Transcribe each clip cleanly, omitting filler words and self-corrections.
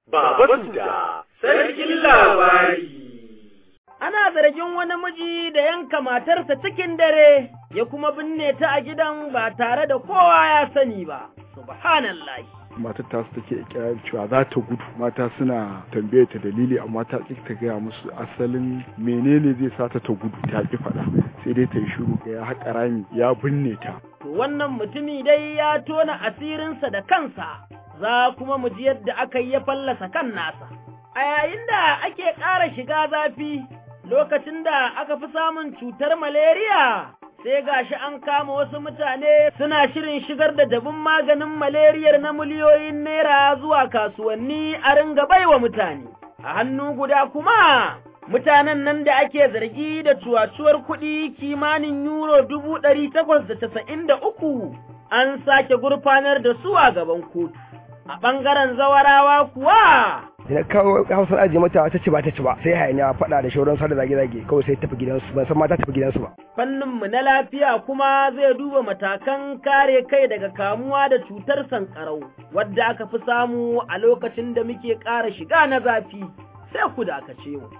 Baba Suda, sarkin labari. Ana zargin wani miji da yanka matarsa cikin dare, ya kuma binne ta a gidan ba tare da kowa ya sani ba. Subhanallah. Matar ta su take ikirarin cewa za ta gudu, mata suna tambaye ta dalili amma ta ƙi ta gaya musu asalin menene zai sa ta gudu, ta ƙi faɗa, sai dai ta yi shiru ga ya haƙa rami ya binne ta. To wannan mutumi dai ya tona asirinsa da kansa, za kuma mu ji yadda aka yi ya fallasa kan nasa. A yayin da ake ƙara shiga zafi, lokacin da aka fi samun cutar malaria, sai gashi an kama wasu mutane suna shirin shigar da dabin maganin malariyar na miliyoyin naira zuwa kasuwanni a ringa baiwa mutane. A hannu guda kuma, mutanen nan da ake zargi da cuwacuwar kuɗi kimanin euro 893 an sake gurfanar da su a gaban kotu. A ɓangaren zawarawa kuwa, da kawo hausar ajiye mata ta ci ba sai hayaniya faɗa da shauran sada zage-zage kawai sai tafi gidansu, ban san mata tafi gidansu ba. Fanninmu na lafiya kuma zai duba matakan kare kai daga kamuwa da cutar sankarau, wadda aka fi samu a lokacin da muke ƙara shiga na zafi, sai ku dakace mu.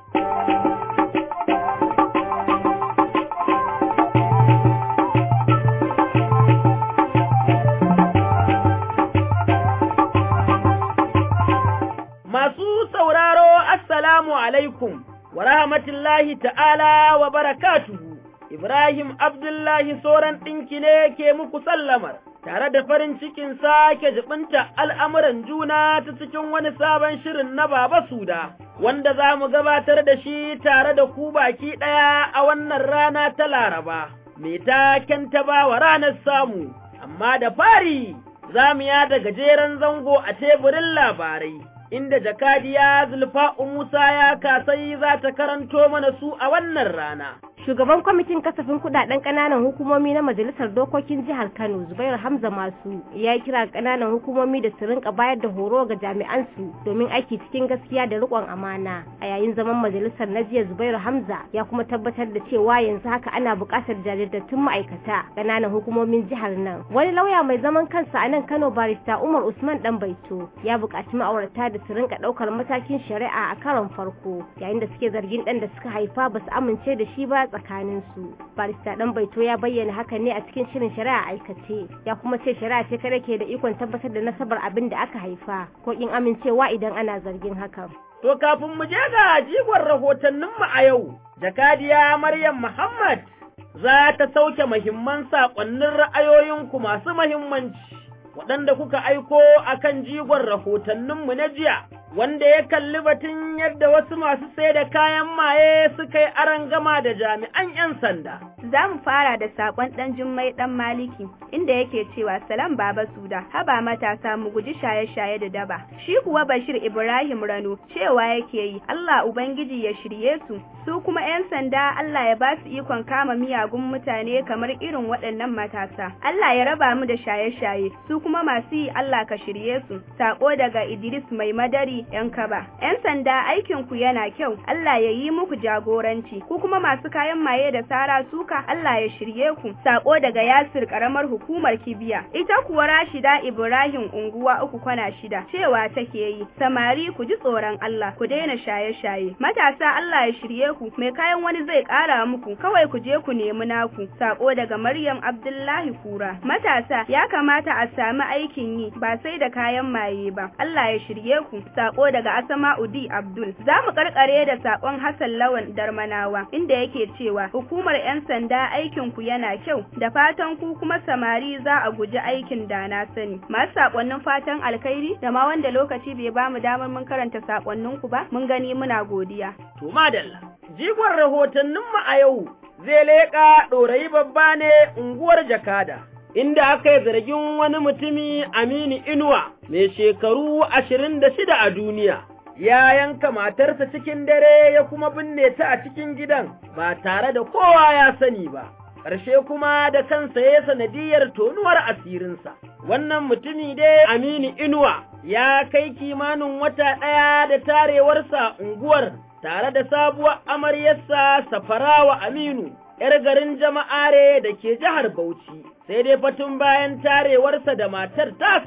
Assalamu alaikum wa rahmatullahi ta'ala wa barakatuhu. Ibrahim Abdullahi Soran ɗinki ne ke muku sallamar, tare da farin cikin sake jibinta al'amuran juna ta cikin wani sabon shirin na Baba Suda, wanda za mu gabatar da shi tare da ku baki ɗaya a wannan rana ta Laraba, mai taken ta ba wa ranar samu, amma da fari za mu yada gajeren zango a teburin labarai. Inda jakadiya Zulfa'u Musa ya kasai za ta karanto mana su a wannan rana. Shugaban kwamitin kasafin kudaden kananan hukumomi na Majalisar Dokokin Jihar Kano, Zubairu Hamza Masu, ya kira kananan hukumomi da su rinka bayar da horo ga jami'an su domin aiki cikin gaskiya da riƙon amana. A yayin zaman majalisar na jiya, Zubairu Hamza ya kuma tabbatar da cewa yanzu haka ana buƙatar jajirtattun ma'aikata kananan hukumomin jihar nan. Wani lauya mai zaman kansa a nan Kano, barista Umar Usman Danbaito, ya buƙaci ma'aurata da su rinka ɗaukar matakin shari'a a karon farko yayin da suke zargin ɗan da suka haifa ba su amince da shi ba tsakanin su. Barista Danbaito ya bayyana haka ne a cikin shirin shari'a aikace, ya kuma ce shari'a ce kada ke da ikon tabbatar da nasabar abin da aka haifa ko kin amincewa idan ana zargin hakan. To kafin mu je ga jigon rahotanninmu a yau, jakadiya Maryam Muhammad za ta sauke muhimman saƙonnin ra'ayoyinku masu muhimmanci waɗanda kuka aiko a kan jigon rahotanninmu na jiya, wanda ya kalli batun yadda wasu masu sai da kayan maye suka yi arangama da jami'an 'yan sanda. Za mu fara da saƙon ɗan Jummai ɗan Maliki, inda yake cewa salam Baba Suda, haba matasa mu guji shaye-shaye da daba. Shi kuwa Bashir Ibrahim Rano cewa yake yi, Allah Ubangiji ya shirye su, su kuma 'yan sanda Allah ya ba su ikon kama miyagun mutane kamar irin waɗannan matasa. Allah ya raba mu da shaye-shaye, su kuma masu yi Allah ka shirye su. Saƙo daga Idris Mai Madari 'yan Kaba. 'Yan sanda aikinku yana kyau, Allah ya yi muku jagoranci, ku kuma masu kayan maye da sara suka Allah ya shirye ku. Saƙo daga Yasir ƙaramar hukumar Kibiya. Ita kuwa Rashida Ibrahim unguwa 3 cewa take yi, samari ku ji tsoron Allah, ku daina shaye-shaye. Matasa Allah ya shirye ku, mai kayan wani zai ƙara muku, kawai ku je ku nemi naku. Saƙo daga Maryam Abdullahi Kura. Matasa ya kamata a sami aikin yi, ba sai da kayan maye ba. Allah ya shirye ku. Saƙo daga Asma'udi Abdul. Za mu karkare da saƙon Hassan Lawan Darmanawa, inda yake cewa hukumar 'yan sanda aikin ku yana kyau, da fatan ku kuma samari za a guji aikin da na sani. Masu saƙonnin fatan alkhairi da ma wanda lokaci bai ba mu damar mun karanta saƙonnin ku ba, mun gani muna godiya. To madalla, jigon rahotanninmu a yau zai leƙa ɗorayi babba ne unguwar Jakada, inda aka yi zargin wani mutumi Aminu Inuwa mai shekaru 26 a duniya, ya yanka matarsa cikin dare ya kuma binne ta a cikin gidan ba tare da kowa ya sani ba, ƙarshe kuma da kansa ya sanadiyar tonuwar asirinsa. Wannan mutumi dai Aminu Inuwa ya kai kimanin wata ɗaya da tarewarsa unguwar tare da sabuwar amaryarsa Safarawa Aminu, ‘yar garin Jama'are da ke jihar Bauchi, sai dai fatun bayan tarewarsa da matar tasa,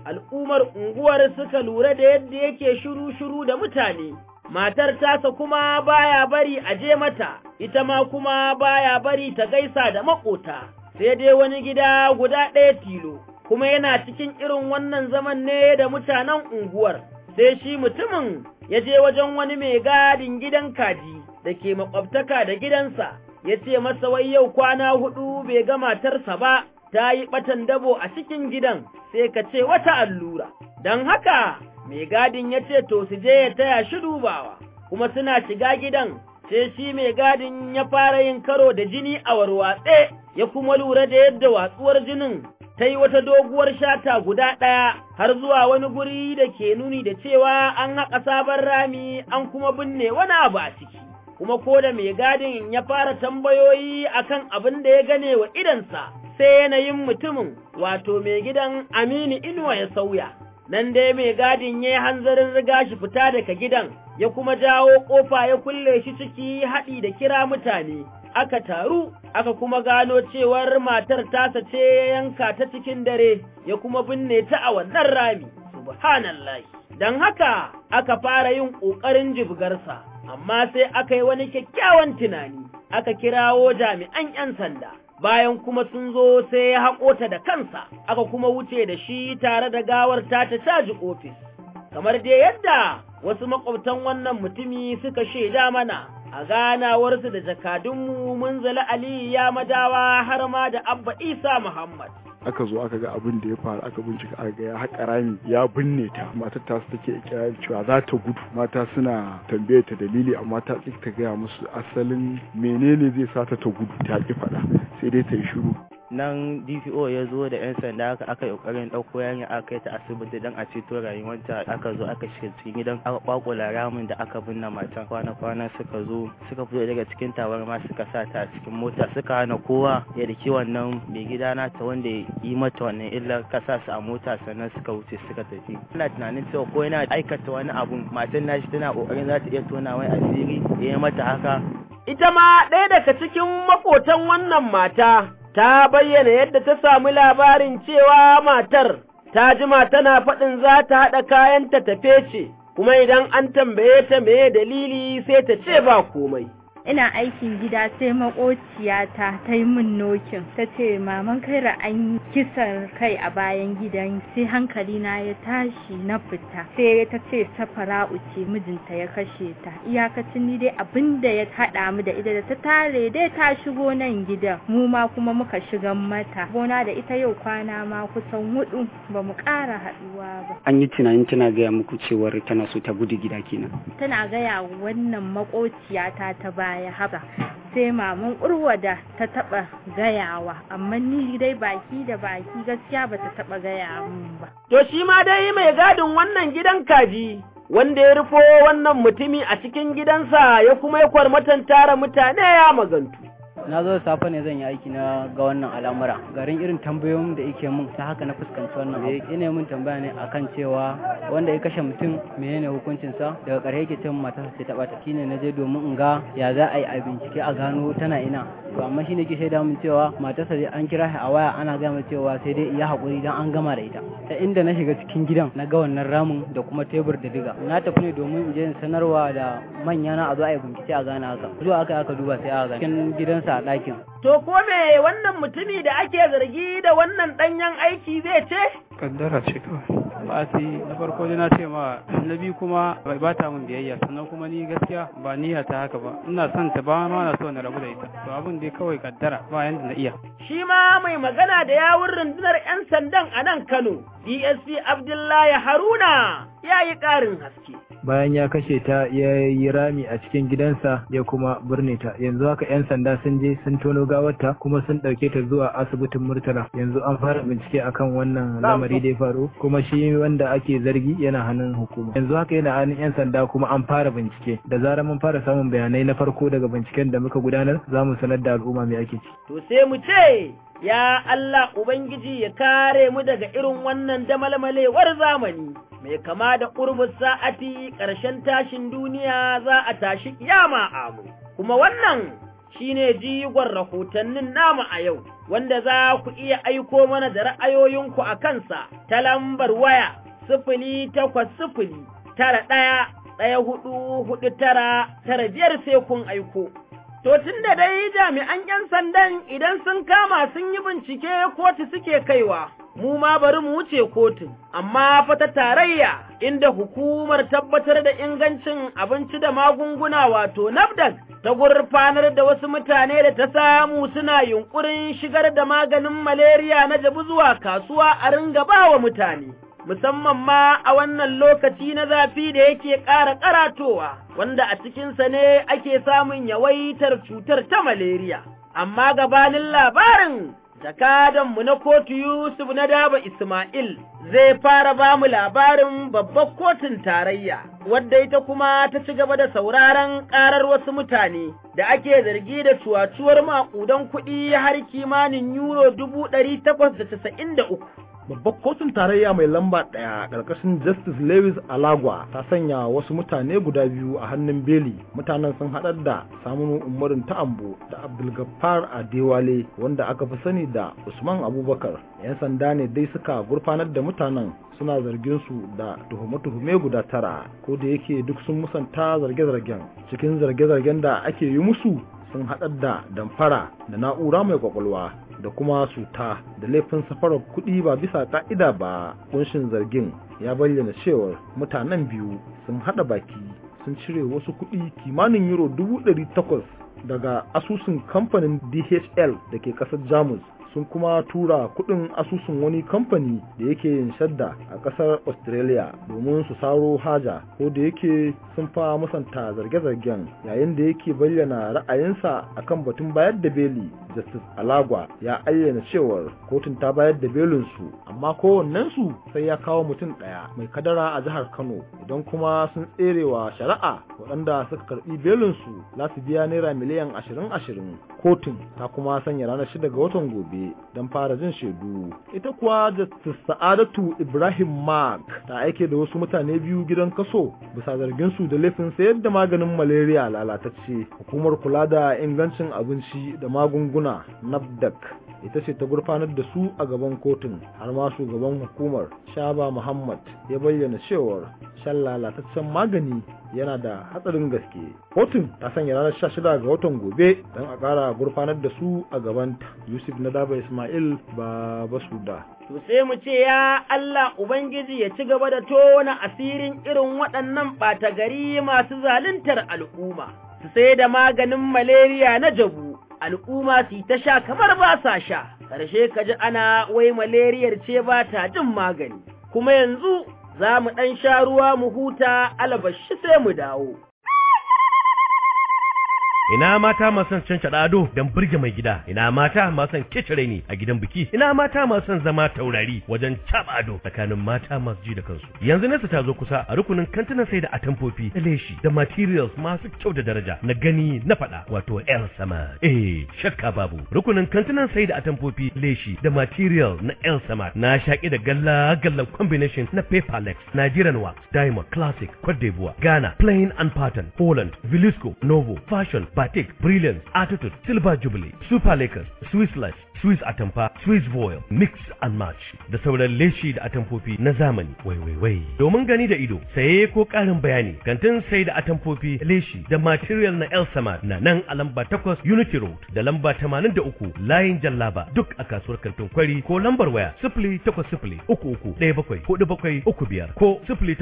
al'ummar unguwar suka lura da yadda yake shiru-shiru da mutane, matar tasa kuma baya bari a je mata, ita ma kuma baya bari ta gaisa da maƙota, sai dai wani gida guda ɗaya tilo, kuma yana cikin irin wannan zaman ne da mutanen unguwar, sai shi mutumin ya je wajen wani mai gadin gidan kaji da ke makwabtaka da gidansa, ya ce masa wai yau kwana 4 bai ga matarsa ba, ta yi ɓatan dabo a cikin gidan, sai ka ce wata allura. Don haka, mai gadin ya ce to su je ya taya shi dubawa, kuma suna shiga gidan, sai shi mai gadin ya fara yin karo da jini a warwatse, ya kuma lura da yadda watsuwar jinin ta yi wata doguwar shata guda ɗaya har zuwa wani guri da ke nuni da cewa an haƙa sabon rami an kuma binne wani abu a ciki. Kuma ko da mai gadin ya fara tambayoyi akan abin da ya gane wa idansa, sai yanayin mutumin wato mai gidan Aminu Inuwa ya sauya. Nan dai mai gadin ya yi hanzarin riga shi fita daga gidan, ya kuma jawo ƙofa ya kulle shi ciki haɗi da kira mutane. Aka taru, aka kuma gano cewar matar tasa ce ya yanka ta cikin dare, ya kuma binne ta a wannan rami. Subhanallah. Don haka aka fara yin ƙoƙarin jibgarsa, amma sai aka yi wani kyakkyawan tunani, aka kirawo jami'an 'yan sanda. Bayan kuma sun zo sai ya haƙo ta da kansa, aka kuma wuce da shi tare da gawar ta caji ofis. Kamar dai yadda wasu maƙwabtan wannan mutumi suka shaida mana, a ganawarsu da jakadunmu Munzali Ali ya madawa har ma da Abba Isa Muhammad. Aka zo aka ga abin da ya faru, aka bincika aka ga ya haƙa rami ya binne ta, matar ta su take ikirarin cewa za ta gudu, mata suna tambaye ta dalili amma ta ƙi ta gaya musu asalin menene zai sa ta gudu, ta ƙi faɗa sai dai ta yi shiru. Nan DPO ya zo da 'yan sanda aka yi ƙoƙarin ɗauko yanya aka kai ta asibiti don a ceto rayuwarta. Aka zo aka shiga cikin gidan aka ƙwaƙula ramin da aka binne matan. Kwana suka zo suka fito daga cikin tabarma suka sa ta a cikin mota, suka hana kowa ya daki wannan mai gida nata wanda ya yi mata wannan illar, ka sa su a mota sannan suka wuce suka tafi. Ina tunanin cewa ko yana aikata wani abu, matan nashi tana ƙoƙarin za ta iya tona wai asiri ya yi mata haka. Ita ma ɗaya daga cikin maƙotan wannan mata ta bayyana yadda ta samu labarin cewa matar ta jima tana faɗin za ta haɗa kayanta ta fece, kuma idan an tambaye ta meye dalili sai ta ce ba komai. ina aikin gida sai makociyata ta yi min nokin ta ce maman Kaira an yi kisan kai a bayan gidan, sai hankali na ya tashi na fita, sai ta ce Safara'u ce mijinta ya kashe ta. Iyakacin ni dai abin da ya haɗa mu da ita da ta tare dai ta shigo nan gidan, mu ma kuma muka shigan mata gona da ita yau kwana ma kusan 4 ba mu ƙara haɗuwa ba. An yi tunanin tana gaya muku cewar tana so ta gudu gida kenan? Tana gaya wannan makociyata ta baya haka, sai maman Urwada ta taba gayawa, amma ni dai baki da baki gaskiya ba ta taba gaya mun ba. To shi ma dai mai gadin wannan gidan kaji wanda ya rufo wannan mutumi a cikin gidansa ya kuma yi kwarmatan tara mutane ya magantu. Na zo da safe ne zan yi aiki na ga wannan al'amura, garin irin tambayoyin da yake mun ta haka na fuskanci wannan abu. Ina mun tambaya ne akan cewa wanda ya kashe mutum menene hukuncin sa, daga ƙarshe yake cewa matarsa ce ta bata. Shine na je domin in ga ya za a yi a bincike a gano tana ina, to amma shine ke shaida mun cewa matarsa dai an kira shi a waya ana gaya min cewa sai dai iya hakuri dan an gama da ita. Ta inda na shiga cikin gidan na ga wannan ramin da kuma tebur da diga, na tafi ne domin in je in sanarwa da manya na a zo a yi bincike a gane haka. Zuwa aka duba sai aka ga cikin gidansa a ɗakin. To ko me wannan mutumi da ake zargi da wannan ɗanyen aiki zai ce? Kaddara ce kawai. Ba na farko dai na ce ma, na biyu kuma bai bata min biyayya, sannan kuma ni gaskiya ba niyya ta haka ba. Ina son ta ba ma na so na rabu da ita. To abin dai kawai kaddara ba yanda na iya. Shi ma mai magana da yawun rundunar 'yan sandan a nan Kano, DSP Abdullahi Haruna ya yi ƙarin haske. Bayan ya kashe ta ya yi rami a cikin gidansa ya kuma birne ta. Yanzu haka 'yan sanda sun je sun tono gawarta kuma sun ɗauke ta zuwa asibitin Murtala. Yanzu an fara bincike akan wannan lamari da ya faru, kuma shi wanda ake zargi yana hannun hukuma. Yanzu haka yana hannun 'yan sanda kuma an fara bincike. Da zarar mun fara samun bayanai na farko daga binciken da muka gudanar, za mu sanar da al'umma me ake ci. To sai mu ce ya Allah Ubangiji ya kare mu daga irin wannan damalmalewar zamani, mai kama da ƙurbus sa'ati ƙarshen tashin duniya za a tashi kiyama amu. Kuma wannan shine jigon rahotannin namu a yau, wanda za ku iya aiko mana da ra'ayoyinku a kansa ta lambar waya 080911449 sai kun aiko. To tun da dai jami'an 'yan sandan idan sun kama sun yi bincike kotu suke kaiwa, mu ma bari mu wuce kotun, amma fa ta tarayya inda hukumar tabbatar da ingancin abinci da magunguna wato NAFDAC ta gurfanar da wasu mutane da ta samu suna yunkurin shigar da maganin malaria na jabu zuwa kasuwa a ringa ba wa mutane. Musamman ma a wannan lokaci na zafi da yake ƙara ƙaratowa, wanda a cikinsa ne ake samun yawaitar cutar ta malaria. Amma gabanin labarin, jakadanmu na kotu Yusuf na Daba Ismail zai fara ba mu labarin babbar kotun tarayya, wadda ita kuma ta ci gaba da sauraron ƙarar wasu mutane da ake zargi da cuwacuwar maƙudan kuɗi har kimanin euro 893. Babbar kotun tarayya mai lamba 1 ƙarƙashin Justice Lewis Alagwa ta sanya wasu mutane guda biyu a hannun beli. Mutanen sun haɗar da Saminu Umarin Ta'ambo da Abdulgafar Adewale wanda aka fi sani da Usman Abubakar. 'Yan sanda ne dai suka gurfanar da mutanen, suna zargin su da tuhume-tuhume guda 9, ko da yake duk sun musanta zarge-zargen. Cikin zarge-zargen da ake yi musu sun haɗar da damfara da na'ura mai kwakwalwa da kuma suta da laifin safarar kuɗi ba bisa ka'ida ba. Kunshin zargin ya bayyana cewar mutanen biyu sun haɗa baki sun cire wasu kuɗi kimanin euro 800 daga asusun kamfanin DHL da ke ƙasar Jamus, sun kuma tura kuɗin asusun wani kamfani da yake yin shadda a ƙasar Australia domin su saro haja, ko da yake sun fa musanta zarge-zargen. Yayin da yake bayyana ra'ayinsa akan batun bayar da beli, Justice Alagwa ya ayyana cewar kotun ta bayar da belinsu, amma kowannensu sai ya kawo mutum ɗaya mai kadara a jihar Kano. Idan kuma sun tserewa shari'a, waɗanda suka karɓi belinsu za su biya naira miliyan 20. Kotun ta kuma sanya ranar 6 ga watan gobe don fara jin shaidu. Ita kuwa Justice Sa'adatu Ibrahim Mark ta aike da wasu mutane biyu gidan kaso bisa zargin su da laifin sayar da maganin malaria lalatacce. Hukumar kula da ingancin abinci da magunguna NAFDAC ita ce ta gurfanar da su a gaban kotun, har ma shugaban hukumar Shaba Muhammad ya bayyana cewar shan lalataccen magani yana da hatsarin gaske. Kotun ta sanya ranar 16 ga watan gobe don a ƙara gurfanar da su a gaban Yusuf na Daba Ismail Baba Suda. To sai mu ce ya Allah Ubangiji ya ci gaba da tona asirin irin waɗannan ɓata gari masu zaluntar al'umma, su sai da maganin malaria na jabu, al'umma su ta sha kamar ba sa sha, ƙarshe ka ji ana wai malariyar ce ba ta jin magani, kuma yanzu za mu ɗan sha ruwa mu huta alabashi sai mu dawo. Ina mata masu cancada ado don burge mai gida, ina mata masu kecere ne a gidan biki, ina mata masu zama taurari wajen caba ado tsakanin mata masu ji da kansu. Yanzu nesa ta zo kusa a rukunin kantinan sai da atamfofi da leshi da materials masu kyau da daraja na gani na faɗa, wato El Samad. Shakka babu. Rukunin kantinan sai da atamfofi, leshi da material na El Samad na shaƙi da galla combination na Paperlex, Nigerian Wax, Diamond, Classic, Cote d'Ivoire, Ghana, Plain and Pattern, Poland, Velisco, Novo, Fashion, Batik, Brilliance, Attitude, Silver Jubilee, Super Lakers, Swiss Life, Swiss Atamfa, Swiss Voil, Mix and Match, da sauran leshi da atamfofi na zamani. Wai. Domin gani da ido, saye ko ƙarin bayani, kantin sai da atamfofi, leshi da material na El Samad na nan a lamba 8 Unity Road da lamba 83 Layin Jallaba, duk a kasuwar kantin Kwari, ko lambar waya 08033344735 ko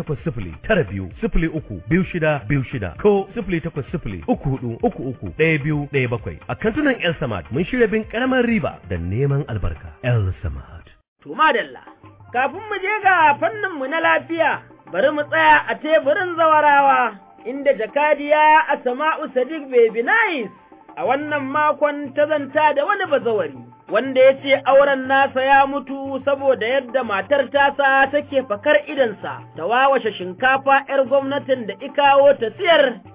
08092032626 ko 08034331217 a kantunan El Samad mun shirya bin karamar riba da neman albarka. El Samad. To madalla, kafin mu je ga fanninmu na lafiya, bari mu tsaya a teburin zawarawa, inda jakadiya Asma'u Sadiq Baby Nice a wannan makon ta zanta da wani bazawari, wanda ya ce auren nasa ya mutu saboda yadda matar tasa take fakar idansa ta wawashe shinkafa 'yar gwamnatin da ikawo ta siyar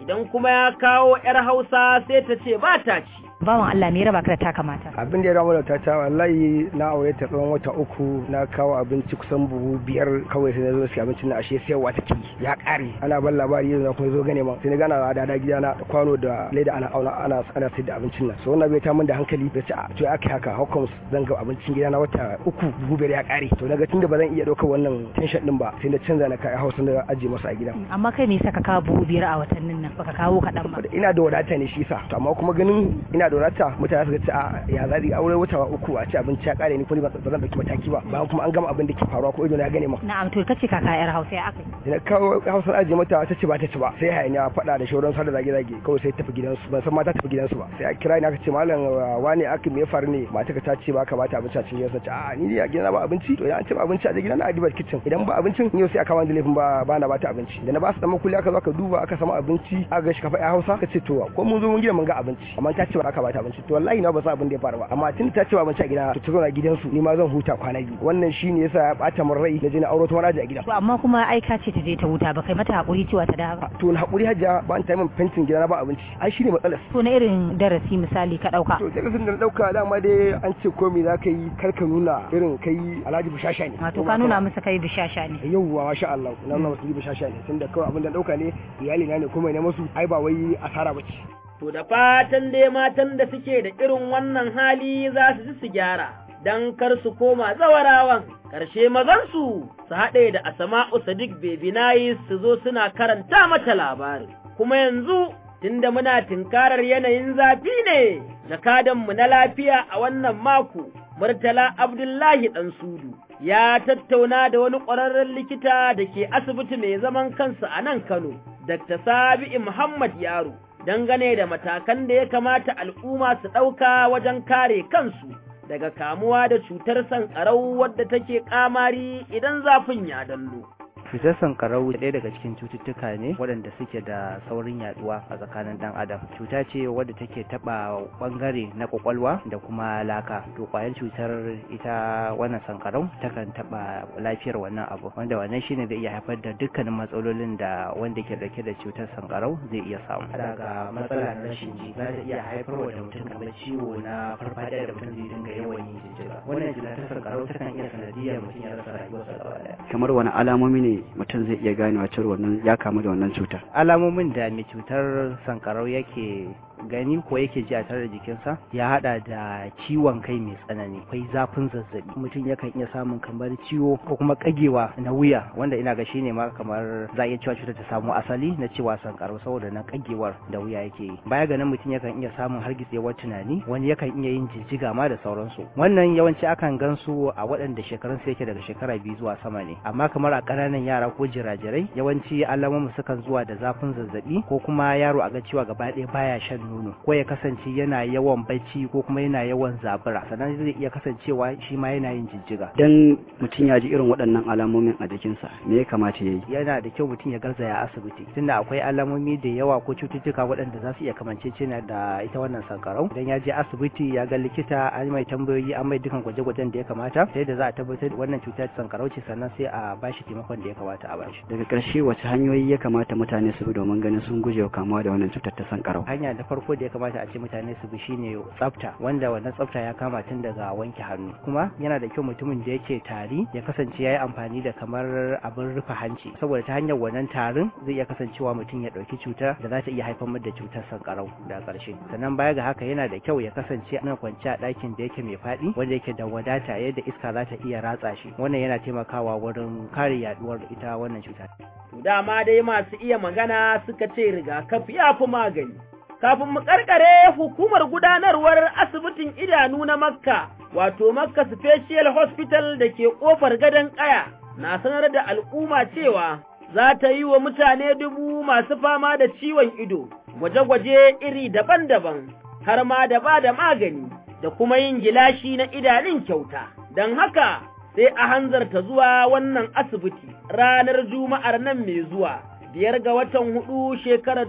idan kuma ya kawo 'yar Hausa sai ta ce ba ta ci. Bawan Allah me raba ka da ta kamata. Abin da ya rama da ta wallahi na aure ta tsawon wata 3 na kawo abinci kusan buhu 5 kawai sai na zo sai abincin na ashe sayarwa take ya kare ana ban labari yanzu kuma zo gane ma sai na gana da gida na kwano da leda ana auna ana sayar da abincin nan so wannan bai ta min da hankali da ce to ya kai haka how comes zan ga abincin gida na wata 3 buhu 5 ya kare to naga tunda ba zan iya daukar wannan tension din ba sai na canza na kai Hausa na aje masa a gida. Amma kai me yasa ka kawo buhu 5 a watannin nan baka kawo kaɗan ba. Ina da wadata ne shi yasa to amma kuma ganin ina da wadata mutane suka ce a ya zaɗi aure wata 3 a ci abinci ya kare ni ko ba zan dauki mataki ba bayan kuma an gama abin da ke faruwa ko ido na gane ma. Na'am to kace kaka yar Hausa ya akai. Ina kawo Hausa aje mata ta ce ba ta ci ba sai hayaniya faɗa da shauran sa da zage kawai sai tafi gidansu ban san mata tafi gidansu ba sai a kira ni aka ce malam wani aka me faru ne mata ka ta ce ba ka bata abinci a cikin gidansa ce a ni a gidana ba abinci to idan an ci abinci a gidan na adibar kitchen idan ba abincin ni sai aka wani laifin ba na bata abinci da na ba su dan makulli aka zo aka duba aka samu abinci aka ga shi kafa ya Hausa ka ce to ko mun zo mun gida mun ga abinci amma ta ce ba aka bata abinci to wallahi na ba san abin da ya faru ba amma tun ta ce ba abinci a gida to ta zo na gidansu ni ma zan huta kwana biyu wannan shine yasa ya bata min rai na je na auro ta wani a gida to amma kuma ai ka ce ta je ta huta ba kai mata hakuri cewa ta dawo to na hakuri hajja ba an ta min fentin gida na ba abinci ai shine matsalar to na irin darasi misali ka dauka to darasin da na dauka dama dai an ce komai za ka yi kar ka nuna irin kai Alhaji Bushasha ne to ka nuna musu kai Bushasha ne yauwa masha Allah na nuna musu Bushasha ne tunda kawai abin da dauka ne iyali na ne kuma ne musu ai ba wai asara bace. To da fatan dai matan da suke da irin wannan hali za su ji su gyara, don kar su koma zawarawan, ƙarshe mazansu su haɗe da Asma'u Sadiq Baby Nice su zo suna karanta mata labari. Kuma yanzu, tunda muna tinkarar yanayin zafi ne, jakadanmu na lafiya a wannan mako, Murtala Abdullahi Ɗansudu, ya tattauna da wani ƙwararren likita da ke asibiti mai zaman kansa a nan Kano, Dr. Sabi'i Muhammad Yaro. Dangane da matakan da ya kamata al'umma su ɗauka wajen kare kansu daga kamuwa da cutar sanƙarau wadda take ƙamari idan zafin ya dallo. Cutar sankarau ɗaya daga cikin cututtuka ne waɗanda suke da saurin yaduwa a tsakanin ɗan adam. Cuta ce wadda take taɓa ɓangare na ƙwaƙwalwa da kuma laka. To ƙwayar cutar ita wannan sankarau takan taɓa lafiyar wannan abu, wanda wannan shine zai iya haifar da dukkanin matsalolin da wanda ke dauke da cutar sankarau zai iya samu. Daga matsalar rashin ji za ta iya haifarwa da mutum kamar ciwo na farfaɗiya da mutum zai dinga yawan yin jijjiga. Wannan cuta ta sankarau takan iya sanadiyar mutum ya rasa rayuwarsa gaba ɗaya. Kamar wani alamomi ne mutum zai iya ganewa cewa wannan ya kamu da wannan cuta? Alamomin da mai cutar sankarau yake gani ko yake ji a tare da jikinsa ya hada da ciwon kai mai tsanani, akwai zafin zazzabi, mutum yakan iya samun kamar ciwo ko kuma kagewa na wuya, wanda ina ga shine ma kamar za a iya cewa cutar ta samu asali na cewa sankarau saboda na kagewar da wuya yake yi. Baya ga nan mutum yakan iya samun hargitsewar tunani, wani yakan iya yin jijjiga ma da sauransu. Wannan yawanci akan gansu a waɗanda shekarun su yake daga shekara 2 zuwa sama ne, amma kamar a ƙananan yara ko jirajirai yawanci alamomin sukan zuwa da zafin zazzabi ko kuma yaro a ga cewa gaba ɗaya baya shan nono, ko ya kasance yana yawan bacci ko kuma yana yawan zabura, sannan zai iya kasancewa shi ma yana yin jijjiga. Dan mutum ya ji irin waɗannan alamomin a jikinsa me ya kamata ya yi? Yana da kyau mutum ya garzaya asibiti, tunda akwai alamomi da yawa ko cututtuka waɗanda za su iya kamanceceniya da ita wannan sankarau. Idan ya je asibiti ya ga likita, an mai tambayoyi, an mai dukan gwaje-gwajen da ya kamata, sai da za a tabbatar wannan cutar sankarau ce, sannan sai a bashi taimakon da ya kamata a bashi. Daga ƙarshe wace hanyoyi ya kamata mutane su bi domin ganin sun guje wa kamuwa da wannan cutar ta sankarau? Hanya da farko da ya kamata a ce mutane su bi shine tsafta, wanda wannan tsafta ya kama tun daga wanke hannu. Kuma yana da kyau mutumin da yake tari ya kasance ya yi amfani da kamar abin rufe hanci, saboda ta hanyar wannan tarin zai iya kasancewa mutum ya ɗauki cuta da za ta iya haifar da cutar sankarau da ƙarshe. Sannan baya ga haka yana da kyau ya kasance ana kwance a ɗakin da yake mai faɗi, wanda yake da wadata yadda iska za ta iya ratsa shi. Wannan yana taimakawa wurin kare yaduwar ita wannan cuta. Dama dai masu iya magana suka ce rigakafi ya fi magani. Kafin mu karkare, hukumar gudanarwar asibitin idanu na Makka, wato Makka Special Hospital da ke ƙofar gadon ƙaya, na sanar da al'umma cewa za ta yi wa mutane 1000 masu fama da ciwon ido gwaje-gwaje iri daban-daban, har ma da ba da magani da kuma yin gilashi na idanun kyauta. Don haka, sai a hanzarta zuwa wannan asibiti ranar Juma'ar nan mai zuwa, 5 ga watan 4 shekarar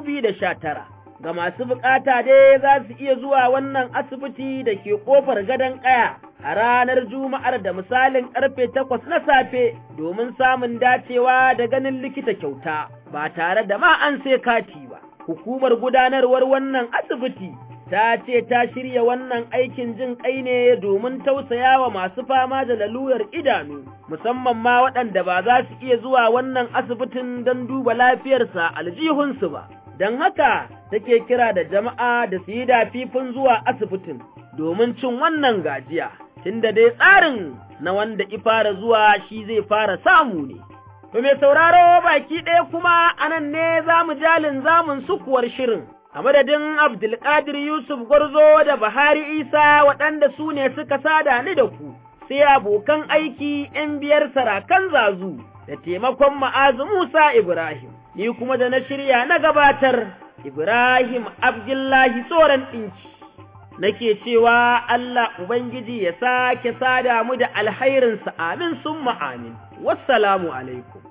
2019. Ga masu bukata dai za su iya zuwa wannan asibiti da ke ƙofar gadon ƙaya a ranar Juma'ar da misalin ƙarfe 8 na safe domin samun dacewa da ganin likita kyauta ba tare da ma an sai kati ba. hukumar gudanarwar wannan asibiti ta ce ta shirya wannan aikin jin ƙai ne domin tausayawa masu fama da lalurar idanu, musamman ma waɗanda ba za su iya zuwa wannan asibitin don duba lafiyarsa aljihunsu ba. Don haka take kira da jama'a da su yi dafifin zuwa asibitin domin cin wannan gajiya, tunda dai tsarin na wanda ifara zuwa shi zai fara samu ne. To mai sauraro baki ɗaya kuma anan ne za mu jalin zamun sukuwar shirin. A madadin Abdulkadir Yusuf Gwarzo da Bahari Isa waɗanda su ne suka sada ni da ku, sai abokan aiki ‘yan biyar sarakan zazu da taimakon Ma'azu Musa Ibrahim, ni kuma da na shirya na gabatar Ibrahim Abdullahi Tsoron ɗinki. Nake cewa Allah Ubangiji ya sake sada mu da alhairinsa amin summa amin. Wassalamu alaikum.